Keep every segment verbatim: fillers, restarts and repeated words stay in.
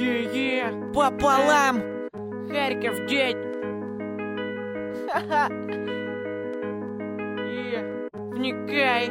Е-е, пополам. Харьков день. Ха-ха. Е, вникай.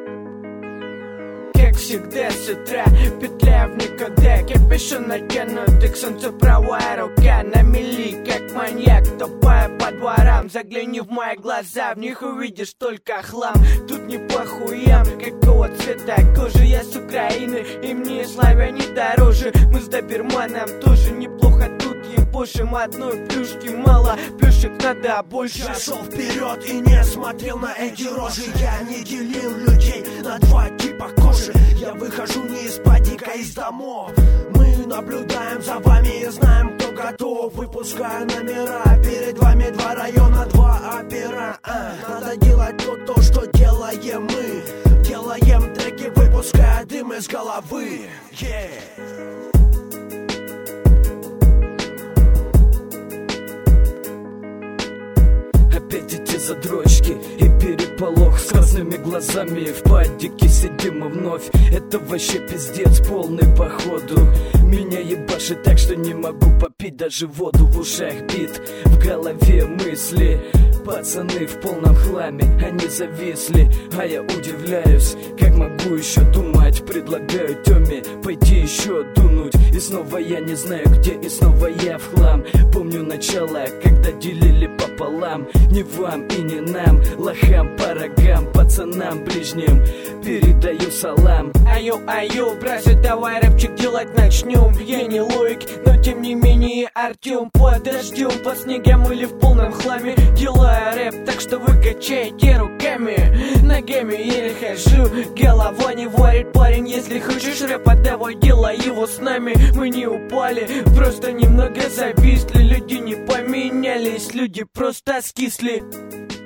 Как всегда с утра, петля в никуда. Капюшон натянут, к солнцу правая рука на мели, как маньяк, тупая по дворам. Загляни в мои глаза, в них увидишь только хлам. Тут не по хуям, какого цвета кожи. Я с Украины, и мне славяне дороже. Мы с доберманом тоже неплохо тут ебошим. Одной плюшки мало, плюшек надо больше. Я шел вперед и не смотрел на эти рожи. Я не делил людей на два типа кожи. Я выхожу не из падика, из домов. Мы наблюдаем за вами и знаем, кто готов. Выпускаю номера, перед вами два района, два опера. а, Надо делать то, то, что делаем мы. Делаем треки, выпуская дым из головы. yeah. Опять эти задрочки и переполох с красными глазами. В падике сидим мы вновь. Это вообще пиздец полный походу. Меня ебашит так, что не могу попить даже воду. В ушах бит, в голове мысли. Пацаны в полном хламе, они зависли. А я удивляюсь, как могу еще думать. Предлагаю Тёме пойти еще дунуть. И снова я не знаю где, и снова я в хлам. Помню начало, когда делили пополам. Не вам и не нам, лохам по рогам, пацанам ближним передаю салам. Аю, аю, братцы, давай рэпчик делать начнем. Я не логик, но тем не менее Артем. Подождем под снегом или в полном хламе, делая рэп, так что вы качаете руками. Ногами еле хожу, голова не варит, парень. Если хочешь рэпа, давай делай его с нами. Мы не упали, просто немного зависли. Люди не поменялись, люди просто скисли.